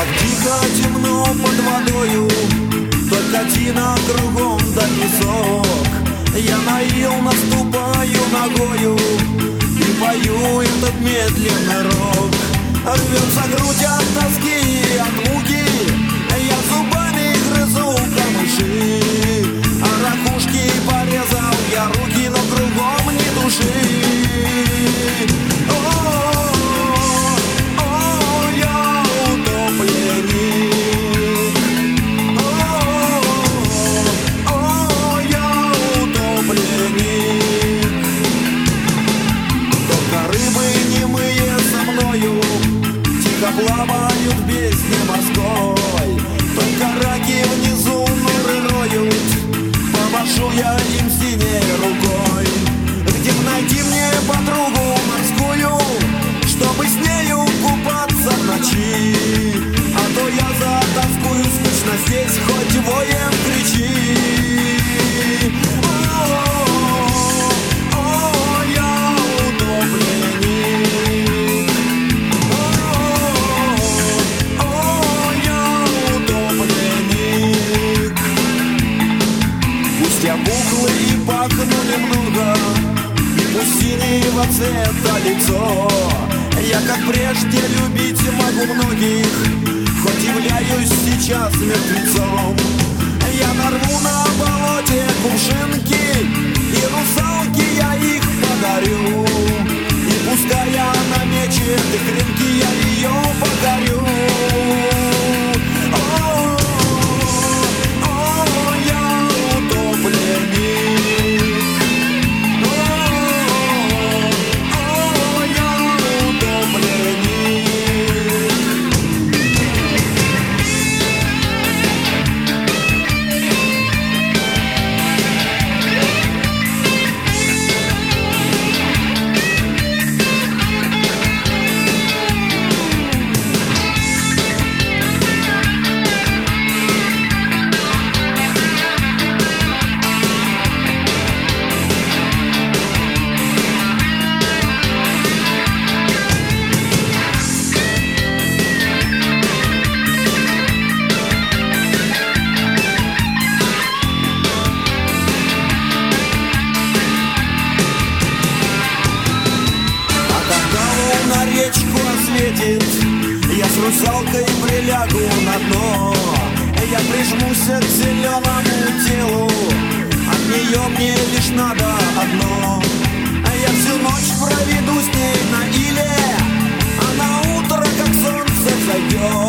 Тихо, темно под водою, только тина кругом да песок. Я на ил наступаю ногою и пою этот медленный рок. Рвется грудь от тоски и от муки, я зубами грызу камыши. А ракушки порезал я руки, но кругом ни души. Плавают в бездне морской, только раки внизу норы роют. Помашу я им синей рукой. Где б найти мне подругу морскую, чтобы с нею купаться в ночи? А то я затаскую, скучно здесь, хоть воем кричи. Я пухлый и пахну немного, и пусть синего цвета лицо. Я как прежде любить могу многих, хоть являюсь сейчас мертвецом. Я нарву на болоте кувшинки, и русалки я их подарю. И пускай она мечет и кринки, я ее покорю. Я с русалкой прилягу на дно, я прижмусь к зеленому телу, от нее мне лишь надо одно. Я всю ночь проведу с ней на иле, а на утро, как солнце зайдет,